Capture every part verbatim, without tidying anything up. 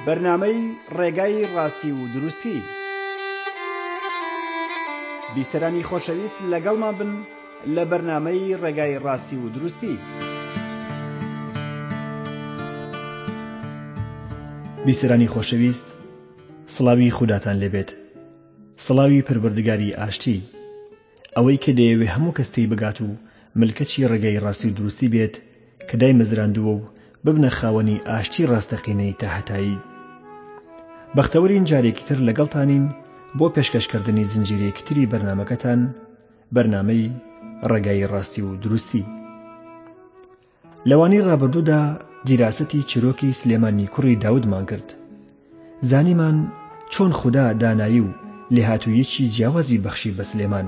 بەرنامەی ڕێگای ڕاستی و دروستی. بیسەرانی خۆشەویست لەگەڵمان بن لە بەرنامەی ڕێگای ڕاستی و دروستی. بیسەرانی خۆشەویست، سڵاوی خوداتان لێبێت. سڵاوی پەروەردگاری ئاشتی، ئەوەی کە دەیەوێ هەموو کەس تێی بگات و ملکەچی ڕێگای ڕاستی و دروستی بێت کە دای مەزراندووە و ببنە خاوەنی ئاشتی ڕاستەقینەی تاهەتایی. بەختەوەرین جارێکی تر لەگەڵتانین بۆ پێشکەشکردنی زنجیرەیەکی تری بەرنامەکەتان، بەرنامەی ڕێگای ڕاستی و دروستی. لەوانەی ڕابردوودا دیراسەتی چیرۆکی سلێمانی کوڕی داودمان کرد. زانیمان چۆن خودا دانایی و لێهاتوویەکی جیاوازی بەخشی بە سلێمان.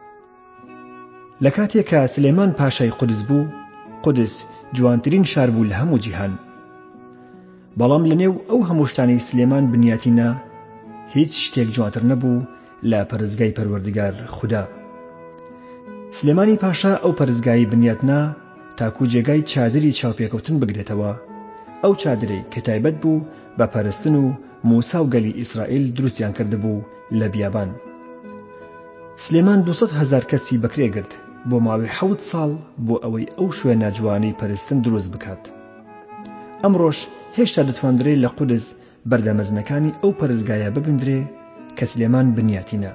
لە کاتێکە سلێمان پاشای قودس بوو، قودس جوانترین شار بوو لە هەموو جیهان. بەڵام لەنێو ئەو هەموو شتانەی سلێمان بنیاتینە، هیچ شتێک جوانتر نەبوو لە پەرستگای پەروەردگار خودا. سلێمانی پاشا ئەو پەرستگای بنیاتنا تاکو جێگای چادری چاوپێکەوتن بگرێتەوە، ئەو چادرەی کە تایبەت بوو بە پەرستن و موسا و گەلی ئیسرائیل دروستیان کردبوو لە بیابان. سلێمان دووسەد هەزار کەسی بەکرێگرت بۆ ماوەی حەوت ساڵ بۆ ئەوەی ئەو شوێنە جوانەی پەرستن دروست بکات. ئەمڕۆژ هێشتا دەتواندرێت لە قودس بەردەمەزنەکانی ئەو پەرستگایە ببندرێ کە سلێمان بنیاتینە.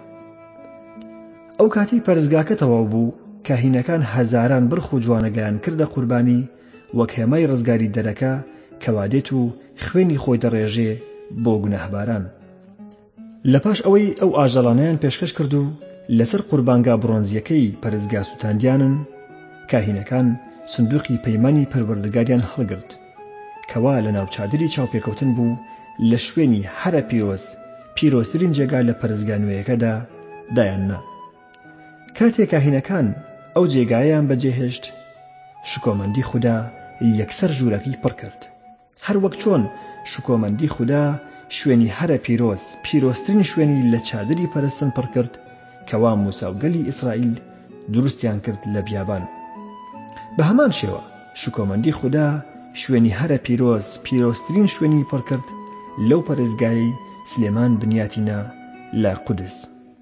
ئەو کاتی پەرستگاکە تەواو بوو، کاهینەکان هەزاران برخ و جوانەگەیان کردە قوربانی وەک هێمای ڕزگاری دەرەکە کەوادێت و خوێنی خۆی دەڕێژێ بۆ گوناهباران. لەپاش ئەوەی ئەو ئاژەڵانەیان پێشکەش کرد و لەسەر قوربانگا برۆنزیەکەی پەرستگا سوتاندیانن، کاهینەکان سندوقی پەیمانی پەروەردگاریان هەڵگرت کەوا لە ناو چادری چاوپێکەوتن بوو لە شوێنی هەرە پیرۆز، پیرۆزترین جێگا لە پەرستگا نوێیەکەدا دایاننا. کاتێک کاهینەکان ئەو جێگایان بەجێهێشت، شکۆمەندی خودا یەکسەر ژوورەکەی پڕ کرد، هەر وەک چۆن شکۆمەندی خودا شوێنی هەرە پیرۆز، پیرۆزترین شوێنی لە چادری پەرستن پڕ کرد کەوا موسا و گەلی ئیسرائیل دروستیان کرد لە بیابان. بە هەمان شێوە شکۆمەندی خودا شوێنی هەرە پیرۆز، پیرۆزترین شوێنی پڕ کرد لەو پەرستگای سلێمان بنیاتینە لە قودس.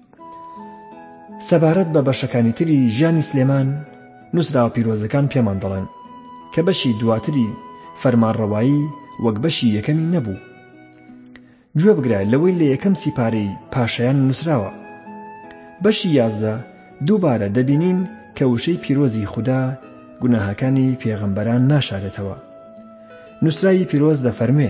سەبارەت بە بەشەکانی تری ژیانی سلێمان، نووسراوە پیرۆزەکان پێمان دەڵێن کە بەشی دواتری فەرمانڕەوایی وەک بەشی یەکەمی نەبوو. گوێ بگرە لەوەی لە یەکەم سیپارەی پاشایان نووسراوە. بەشی یازدە دووبارە دەبینین کە وشەی پیرۆزی خودا گوناهەکانی پێغەمبەران ناشارێتەوە. نووسراوی پیرۆز دەفەرمێ: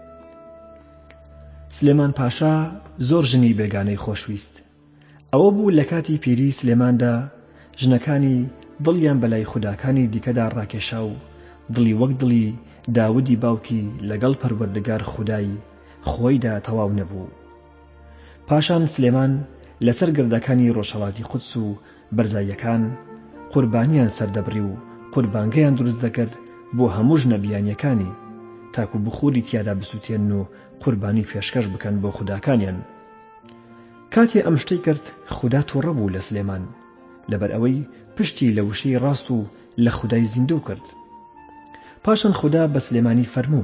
سلێمان پاشا زۆر ژنی بێگانەی خۆشویست. ئەوە بوو لە کاتی پیری سلێماندا ژنەکانی دڵیان بەلای خوداکانی دیکەدا ڕاکێشا و دڵی وەک دڵی داودی باوکی لەگەڵ پەروەردگار خودایی خۆیدا تەواو نەبوو. پاشان سلێمان لەسەر گردەکانی ڕۆژهەڵاتی قودس و بەرزاییەکان قوربانیان سەردەبڕی و قوربانگەیان دروست دەکرد بۆ هەموو ژنە بیانیەکانی تاکو بخوری تیادا بسووتێن و قوربانی پێشکەش بکەن بۆ خوداکانیان. کاتێ ئەم شتەی کرد، خودا تووڕە بوو لە سلێمان لەبەر ئەوەی پشتی لە وشەی ڕاست و لە خودای زیندوو کرد. پاشان خودا بە سلێمانی فەرموو: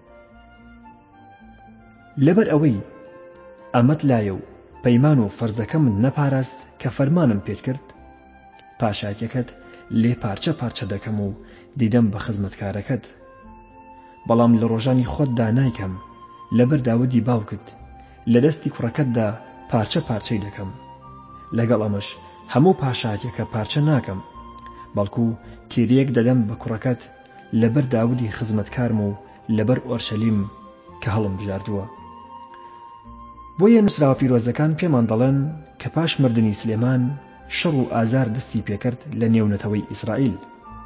لەبەر ئەوەی ئەمەت لایە و پەیمان و فەرزەکە من نەپاراست کە فەرمانم پێت کرد، پاشایەتەکەت لێ پارچە پارچە دەکەم و دیدەم بە خزمەتکارەکەت. بەڵام لە ڕۆژانی خۆتدا نایکەم، لەبەر داودی باوکت لە دەستی کوڕەکەتدا پارچە پارچەی دەکەم. لەگەڵ ئەمەش هەموو پاشایەتەکە پارچە ناکەم، بەڵکو تیرێک دەدەم بە کوڕەکەت لەبەر داودی خزمەتکارم و لەبەر ئۆرشەلیم کە هەڵم بژاردووە. بۆیە نووسراوە پیرۆزەکان پێمان دەڵێن کە پاش مردنی سلێمان شەڕ و ئازار دەستی پێکرد لە نێونەتەوەی ئیسرائیل.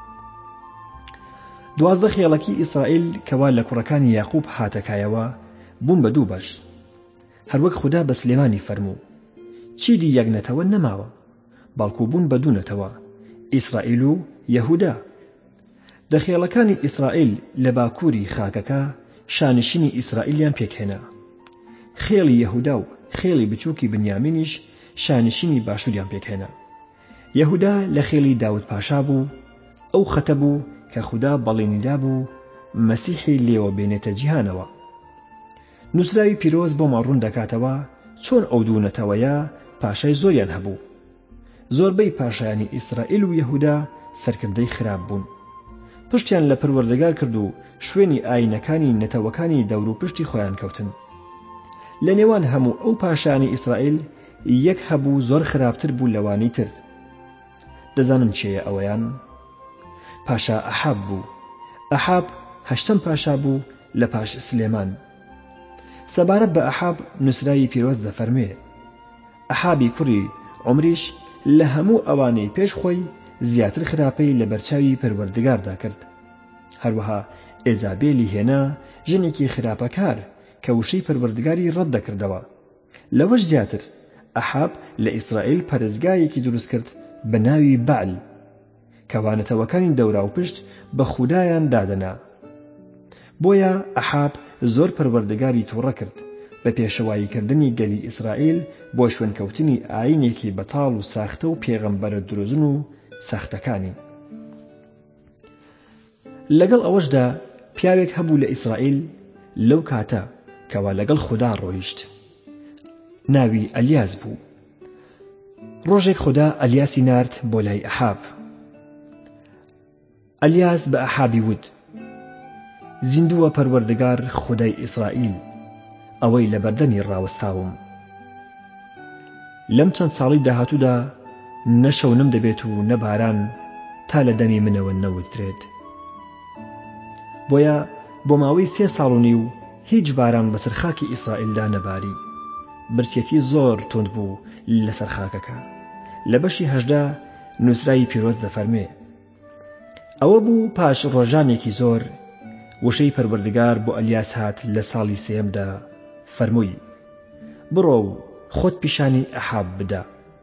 دوازدە خێڵەکی ئیسرائیل کەوا لە کوڕەکانی یاقوب هاتەکایەوە بوون بە دوو بەش، هەروەک خودا بە سلێمانی فەرموو. چیدی یەکنەتەوە نەماوە، بەڵکو بوون بە دوونەتەوە، ئیسرائیل و یەهودا. دەخێڵەکانی ئیسرائیل لە باکووری خاکەکە شانشینی ئیسرائیلیان پێکهێنا. خێڵی یەهودا و خێڵی بچووکی بنیامینیش شانشینی باشووریان پێکهێنا. یەهودا لە خێڵی داود پاشا بوو، ئەو خەتە بوو کە خودا بەڵێنیدا بوو مەسیحی لێوە بێنێتە جیهانەوە. نووسراوی پیرۆز بۆ ماڕوون دەکاتەوە چۆن ئەو دوو نەتەوەیە پاشای زۆریان هەبوو. زۆربەی پاشایانی ئیسرائیل و یەهودا سەرکردەی خراپ بوون، پشتیان لە پەروەردگار کرد و شوێنی ئاینەکانی نەتەوەکانی دەور و پشتی خۆیان کەوتن. لە نێوان هەموو ئەو پاشایانی ئیسرائیل یەک هەبوو زۆر خراپتر بوو لەوانی تر. دەزانم چێیە ئەوەیان؟ پاشا ئەحاب بوو. ئەحاب هەشتم پاشا بوو لە پاش سلێمان. سەبارەت بە ئەحاب نووسراوی پیرۆز دەفەرمێ: ئەحابی کوڕی عومریش لە هەموو ئەوانەی پێش خۆی زیاتر خراپەی لە بەرچاوی پەروەردگاردا کرد. هەروەها ئێزابێلی هێنا، ژنێکی خراپەکار کە وشەی پەروەردگاری ڕەت دەکردەوە. لەوەش زیاتر ئەحاب لە ئیسرائیل پەرستگایەکی دروست کرد بە ناوی بەعل، کەوانەتەوەکانی دەورا و پشت بە خودایان دادەنا. بۆیە ئەحاب زۆر پەروەردگاری تووڕە کرد بە پێشەواییکردنی گەلی ئیسرائیل بۆ شوێنکەوتنی ئاینێکی بەتاڵ و ساختە و پێغەمبەرە درۆزن و ساختەکانی. لەگەڵ ئەوەشدا پیاوێک هەبوو لە ئیسرائیل لەو کاتە کەوا لەگەڵ خوددا ڕۆیشت. ناوی ئەلیاز بوو. ڕۆژێک خوددا ئەلیاسی نارد بۆ لای ئەحاب. ئەلیاز بە ئەحابی وت: زیندووە پەروەردگار خودای ئیسرائیل، ئەوەی لە بەردەمی ڕاوەستاوم. لەم چەند ساڵی داهاتوودا نەشەونم دەبێت و نەباران تا لە دەمی منەوە نەوترێت. بۆیە بۆ ماوەی سێ ساڵ و نیو هیچ باران بەسەر خاکی ئیسرائیلدا نەباری. برسێتی زۆر تند بوو لەسەر خاکەکە. لە بەشی هەژدا نووسراوی پیرۆز دەفەرمێ: ئەوە بوو پاش ڕۆژانێکی زۆر وشەی پەروەردگار بۆ ئەلیاس هات لە ساڵی سێمدا، فەرمووی: بڕۆ و خۆت پیشانی ئەحاب بدە،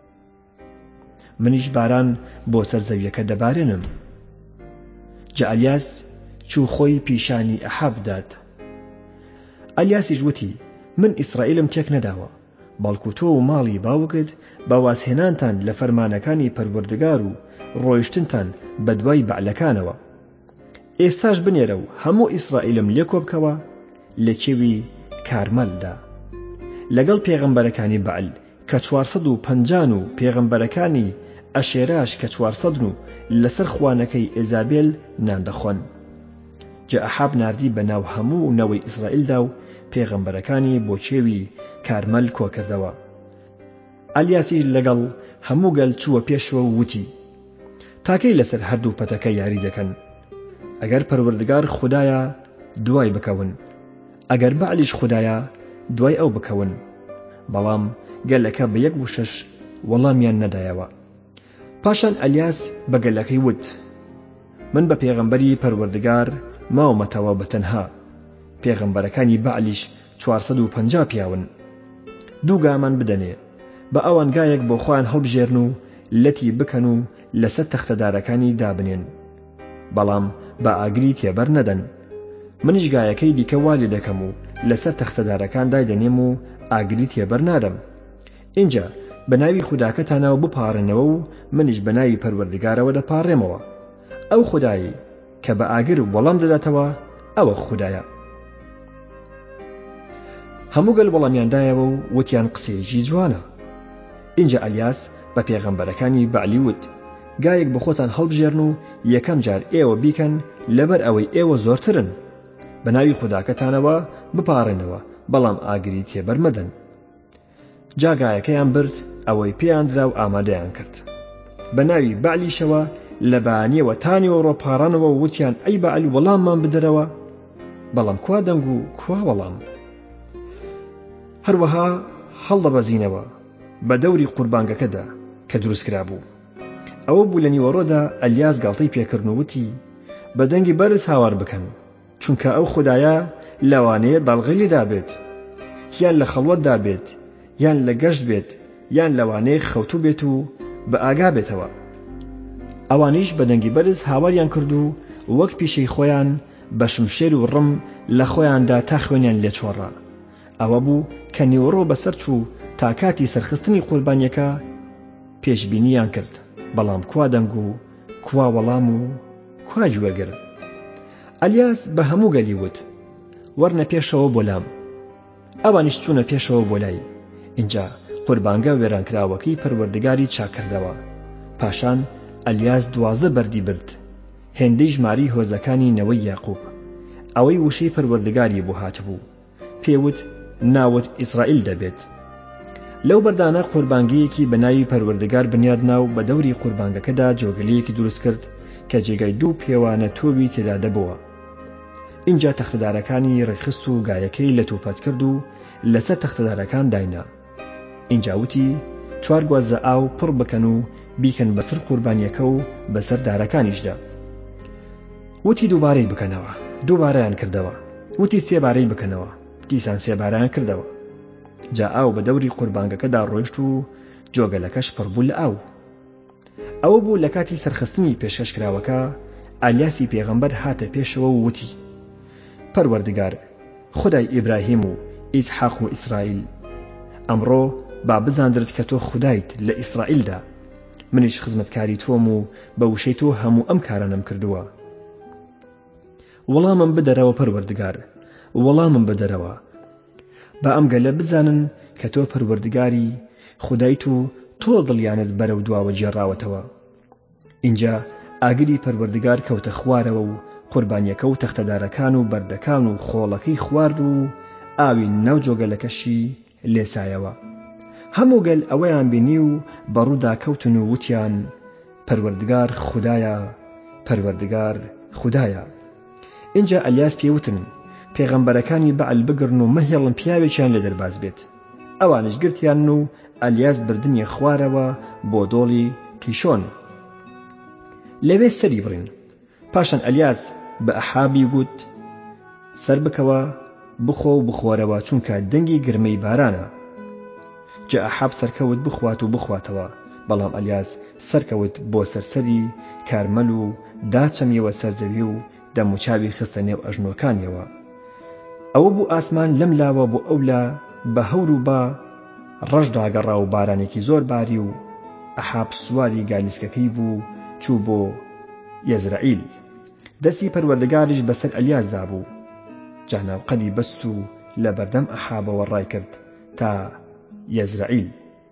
منیش باران بۆ سەر زەویەکە دەبارێنم. جا ئەلیاس چوو خۆی پیشانی ئەحاب داد. ئەلیاسیش وتی: من ئیسرائیلم تێک نەداوە، بەڵکو تۆ و ماڵی باوکت باوازهێنانتان لە فەرمانەکانی پەروەردگار و ڕۆیشتنتان بە دوای بەعلەکانەوە. ئێستاش بنێرە و هەموو ئیسرائیلم لێکۆ بکەوە لە کێوی کارمەلدا لەگەڵ پێغەمبەرەکانی بەعل کە چوارسەد و پەنجان و پێغەمبەرەکانی ئەشێراش کە چوارسەدن و لەسەر خوانەکەی ئێزابێل نان دەخۆن. جا ئەحاب ناردی بە ناو هەموو نەوەی ئیسرائیلدا و پێغەمبەرەکانی بۆ کێوی کارمەل کۆکردەوە. ئەلیاسی لەگەڵ هەموو گەل چووە پێشەوە و وتی: تاکەی لەسەر هەردوو پەتەکە یاری دەکەن. ئەگەر پەروەردگار خودایە دوای بکەون، ئەگەر بەعلیش خودایە دوای ئەو بکەون. بەڵام گەلەکە بە یەک وشەش وەڵامیان نەدایەوە. پاشان ئەلیاس بە گەلەکەی وت: من بە پێغەمبەری پەروەردگار ماوەمەتەوە بەتەنها، پێغەمبەرەکانی بەعلیش چوارسەد و پەنجا پیاون. دوو گامان بدەنێ، بە ئەوان گایەک بۆ خۆیان هەڵبژێرن و لەتی بکەن و لەسەر تەختەدارەکانی دابنێن، بەڵام بە ئاگری تێبەر نەدەن. منیش گایەکەی دیکە والی دەکەم و لەسەر تەختەدارەکان دایدەنێم و ئاگری تێبەر نادەم. اینجا بە ناوی خوداکەتانەوە بپارڕنەوە و منیش بە ناوی پەروەردگارەوە دەپاڕێمەوە. ئەو خودایی کە بە ئاگر وەڵام دەداتەوە ئەوە خودایە. هەموو گەل وەڵامیاندایەوە و وتیان قسەیەکی جوانە. اینجا ئەلیاس بە پێغەمبەرەکانی بەعلی وت: گایەک بە خۆتان هەڵبژێرن و یەکەم جار ئێوە بیکەن لەبەر ئەوەی ئێوە زۆرترن. بە ناوی خوداکەتانەوە بپاڕێنەوە، بەڵام ئاگری تێبەر مەدەن. جا گایەکەیان برد، ئەوەی پێیان درا و ئامادەیان کرد. بە ناوی بەعلیشەوە لە بانیەوە تانیەوە ڕۆپاڕانەوە و وتیان: ئەی بەعل وەڵاممان بدەرەوە. بەڵام کوا دەنگ و کوا وەڵام. هەروەها هەڵدەبەزینەوە بە دەوری قوربانگەکەدا کە دروست کرا بوو. ئەوە بوو لە نیوەڕۆدا ئەلیاس گاڵتەی پێکردن و وتی: بە دەنگی بەرز هاوار بکەن، چونکە ئەو خودایە لەوانەیە داڵغی لێدا بێت، یان لە خەڵوەتدا بێت، یان لە گەشت بێت، یان لەوانەیە خەوتوو بێت و بە ئاگا بێتەوە. ئەوانیش بە دەنگی بەرز هاواریان کرد و وەک پیشەی خۆیان بە شمشێر و ڕم لە خۆیاندا تا خوێنیان لێ چۆڕا. ئەوە بوو کە نیوەڕۆ بەسەر چوو تا کاتی سەرخستنی قوربانیەکە پێشبینیان کرد، بەڵام کوا دەنگ و کوا وەڵام و کوا گوێگر. ئەلیاس بە هەموو گەلی وت: وەرنە پێشەوە بۆ لام. ئەوانیش چوونە پێشەوە بۆ لای. اینجا قوربانگە وێرانکراوەکەی پەروەردگاری چاکردەوە. پاشان ئەلیاس دوازە بەردی برد، هێندەی ژماری هۆزەکانی نەوەی یاقوب. ئەوەی وشەی پەروەردگاری بۆ هاتبوو، پێوت ناوت ئیسرائیل دەبێت. لەو بەردانە قوربانگەیەکی بە ناوی پەروەردگار بنیاد ناو بە دەوری قوربانگەکەدا جۆگەلەیەکی دروست کرد کە جێگەی دوو پێوانە تۆبی تێدا دەبەوە. اینجا تەختەدارەکانی ڕێخست و گایەکەی لە توپەت کرد و لەسەر تەختەدارەکان داینا. اینجا وتی چوار گوازە ئاو پڕ بکەن و بیکەن بەسەر قوربانیەکە و بەسەر دارەکانیشدا. وتی دووبارەی بکەنەوە، دووبارەیان کردەوە. وتی سێبارەی بکەنەوە، دیسان سێبارەیان کردەوە. جا ئاو بە دەوری قوربانگەکەدا ڕۆیشت و جۆگەلەکەش پڕبوو لە ئاو. ئەوە بوو لە کاتی سەرخستنی پێشکەشکراوەکە ئەلیاسی پێغەمبەر هاتە پێشەوە و وتی پەروەردگار خودای ئیبراهیم و ئیسحاق و ئیسرائیل، ئەمڕۆ با بزاندرت کە تۆ خودایت لە ئیسرائیلدا، منیش خزمەتکاری تۆم و بە وشەی تۆ هەموو ئەم کارانم کردووە. وەڵامم بدەرەوە پەروەردگار، وەڵامم بدەرەوە، با ئەم گەلە بزانن کە تۆ پەروەردگاری خودایت و تۆ دڵیانت بەرەو دواوە جێڕاوەتەوە. اینجا ئاگری پەروەردگار کەوتە خوارەوە و قوربانیەکە و تەختەدارەکان و بەردەکان و خۆڵەکەی خوارد و ئاوی ناو جۆگەلەکەشی لێسایەوە. هەموو گەل ئەوەیان بینی و بەڕوودا کەوتن و وتیان پەروەردگار خودایە، پەروەردگار خودایە. اینجا ئەلیاس پێوتن پێغەمبەرەکانی بەعەل بگرن و مەهێڵن پیاوێکیان لە دەرباز بێت. ئەوانش گرتیان و ئەلیاس بردنیە خوارەوە بۆ دۆڵی کیشۆن، لەوێ سەری بڕین. پاشان ئەلیاس بە ئەحابی گوت سەر بکەوە بخۆ و بخۆرەوە چونکە دەنگی گرمەی بارانە. جا ئەحاب سەرکەوت بخوات و بخواتەوە، بەڵام ئەلیاس سەرکەوت بۆ سەرسەری کارمەل و داچەمیەوە سەرزەوی و دەموچاوی خستە نێو ئەژنۆکانیەوە. ئەوە بوو ئاسمان لەم لاوە بۆ ئەولا بە هەور و با ڕەش داگەڕا و بارانێکی زۆر باری و ئەحاب سواری گالیسکەکەی بوو چوو بۆ یەزرائیل. دەستی پەروەردگاریش بەسەر ئەلیاسدا بوو. جا ناوقەدی بەست و لە بەردەم ئەحابەوە ڕای کرد تا یەزرائیل.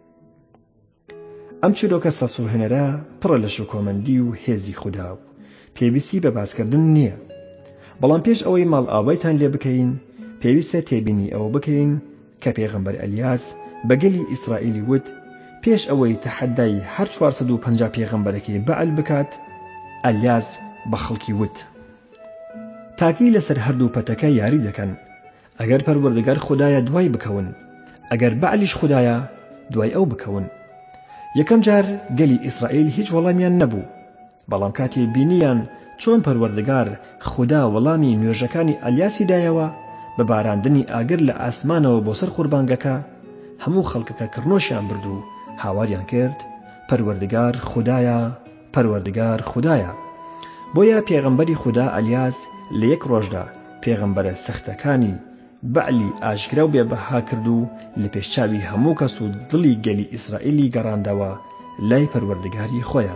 ئەم چیرۆکە سەسوهێنەرە پڕە لە شوکۆمەندی و هێزی خودا و پێویستی بە باسکردن نییە. بەڵام پێش ئەوەی ماڵ ئاوایتان لێ بکەین پێویستە تێبینی ئەوە بکەین کە پێغەمبەر ئەلیاس بە گەلی ئیسرائیلی وت پێش ئەوەی تەحەدای هەر چوارسەد و پەنجا پێغەمبەرەکەی بەعەل بکات، ئەلیاس بە خەڵکی وت تاکی لەسەر هەردوو پەتەکە یاری دەکەن. ئەگەر پەروەردگار خودایە دوای بکەون، ئەگەر بەعەلیش خودایە دوای ئەو بکەون. یەکەم جار گەلی ئیسرائیل هیچ وەڵامیان نەبوو، بەڵام کاتێ بینیان چۆن پەروەردگار خوددا وەڵامی نوێژەکانی ئەلیاسی دایەوە بە باراندنی ئاگر لە ئاسمانەوە بۆ سەر قوربانگەکە، هەموو خەڵکەکە کڕنۆشیان برد و هاواریان کرد پەروەردگار خودایە، پەروەردگار خودایە. بۆیە پێغەمبەری خوددا ئەلیاس لە یەک ڕۆژدا پێغەمبەرە سەختەکانی بەعلی ئاشکرا و بێبەها کرد و لە پێشچاوی هەموو کەس و دڵی گەلی ئیسرائیلی گەڕاندەوە لای پەروەردگاری خۆیان.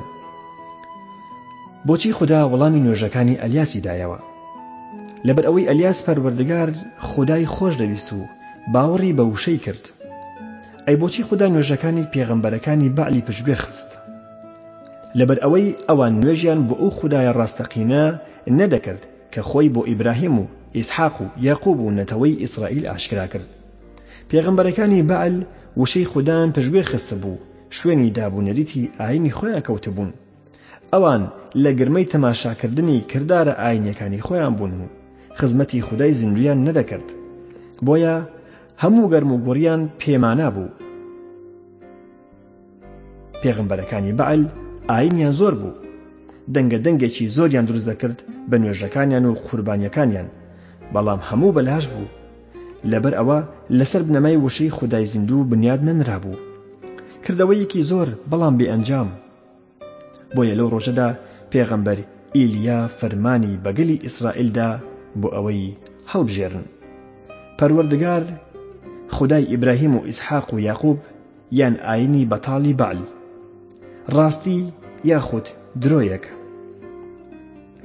بۆچی خوددا وەڵامی نوێژەکانی ئەلیاسی دایەوە؟ لەبەر ئەوەی ئەلیاس پەروەردگار خودای خۆش دەویست و باوەڕی بە وشەی کرد. ئەی بۆچی خوددا نوێژەکانی پێغەمبەرەکانی بەعلی پشتگوێ خست؟ لەبەر ئەوەی ئەوان نوێژیان بۆ ئەو خودایە ڕاستەقینە نەدەکرد کە خۆی بۆ ئیبراهیم و ئیسحاق و یاقوب و نەتەوەی ئیسرائیل ئاشکرا کرد. پێغەمبەرەکانی بەعل وشەی خوددایان پشتگوێ خستە بوو، شوێنی دابوونەریتی ئاینی خۆیان کەوتبوون. ئەوان لە گرمەی تەماشاکردنی کردارە ئاینیەکانی خۆیان بوون و خزمەتی خودای زیندویان نەدەکرد. بۆیە هەموو گەرم و گوڕیان پێمانە بوو. پێغەمبەرەکانی بەعل ئاینیان زۆر بوو، دەنگە دەنگێکی زۆریان دروست دەکرد بە نوێژەکانیان و قوربانیەکانیان، بەڵام هەموو بەلاش بوو. لەبەر ئەوە لەسەر بنەمای وشەی خودای زیندوو بنیاد نەنرابوو. کردەوەیەکی زۆر بەڵام بێ ئەنجام. بۆیە لەو ڕۆژەدا پێغەمبەر ئیلیا فەرمانی بە گەلی ئیسرائیلدا بۆ ئەوەی هەڵبژێرن پەروەردگار خودای ئیبراهیم و ئیسحاق و یاقوب یان ئاینی بەتاڵی بەعل، ڕاستی یاخود درۆیەک،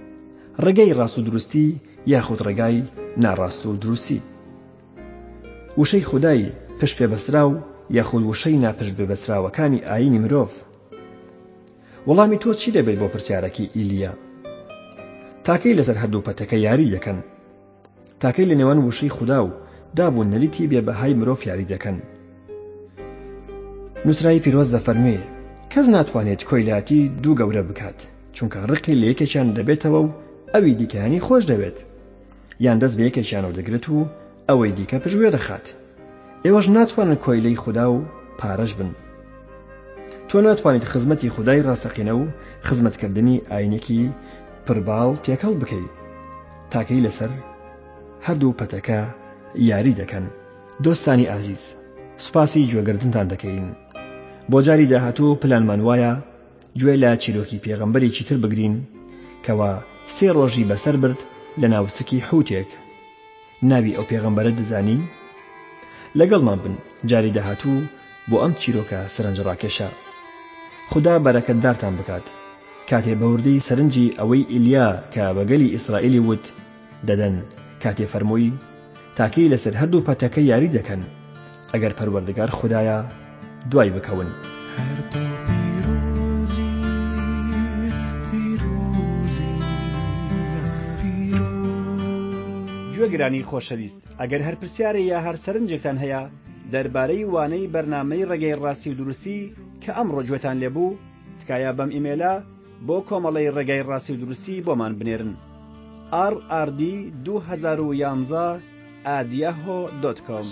ڕێگەی ڕاست و دروستی یاخود ڕێگای ناڕاست و دروستی. وشەی خودای پشت پێبەسترا و یاخود وشەی ناپشت پێبەستراوەکانی ئاینی مرۆڤ؟ وەڵامی تۆ چی دەبێت بۆ پرسیارەکی ئیلیا؟ تاکەی لەسەر هەردوو پەتەکە یاری دەکەن، تاکەی لە نێوان وشەی خودا و دابوون نەریتی بێبەهای مرۆڤ یاری دەکەن. نووسراوی پیرۆز دەفەرمێ کەس ناتوانێت کۆیلاتی دوو گەورە بکات، چونکە ڕقی لە یەکێکیان دەبێتەوە و ئەوی دیکەیانی خۆش دەوێت، یان دەست بە یەکێکیانەوە دەگرێت و ئەوەی دیکە پژوێ دەخات. ئێوەش ناتوانن کۆیلەی خودا و پارەش بن. تۆ ناتوانیت خزمەتی خودای ڕاستەقینە و خزمەتکردنی ئاینێکی پڕباڵ تێکەڵ بکەیت، تاکەی لەسەر هەردوو پەتەکە یاری دەکەن. دۆستانی ئازیز، سوپاسی گوێگرتنتان دەکەین. بۆ جاری داهاتوو پلانمان وایە گوێ لە چیرۆکی پێغەمبەرێکی تر بگرین کەوا سێ ڕۆژی بەسەر برد لە ناوسکی حوتێک. ناوی ئەو پێغەمبەرە دەزانی؟ لەگەڵمان بن جاری داهاتوو بۆ ئەم چیرۆکە سەرنجڕاکێشە. خدا بەرەکەتدارتان بکات. کاتێ بەوردەی سەرنجی ئەوەی ئیلیا کە بەگەلی ئیسرائیلی وت دەدەن، کاتێ فەرمووی تاکەی لەسەر هەردوو پەتەکە یاری دەکەن، ئەگەر پەروەردگار خودایە دوای بکەون. گوێگرانی خۆشەویست، ئەگەر هەر پرسیارێک یا هەر سەرنجێکتان هەیە دەربارەی وانەی بەرنامەی ڕێگەی ڕاستی و دروستی کە ئەمڕۆ گوێتان لێبوو، تکایە بەم ئیمێلە بۆ کۆمەڵەی ڕێگەی ڕاستی و دروستی بۆمان بنێرن آر ئار دی دوو هەزار و یانزە ئەت یاهۆ دۆت کۆم.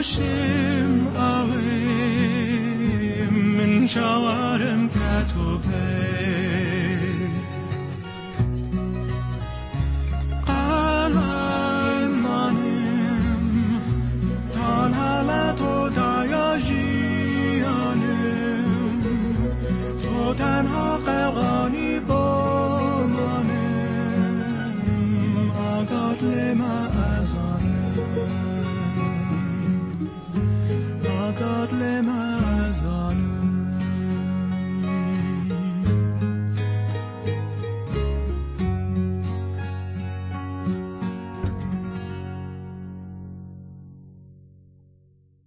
باشیم آویم من چارم کتوبه